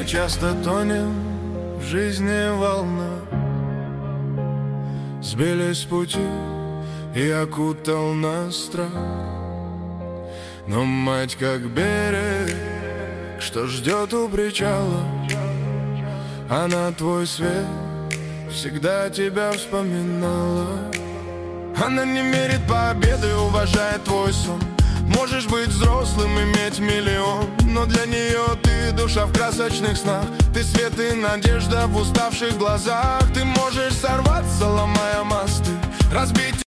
часто тонем в жизни волна. Сбились с пути и окутал нас страх. Но мать как берег, что ждет у причала, она твой свет, всегда тебя вспоминала. Она не мерит победы, уважает твой сон. Можешь быть взрослым, иметь миллион, но для нее ты душа в красочных снах. Ты свет и надежда в уставших глазах. Ты можешь сорваться, ломая мосты, разбить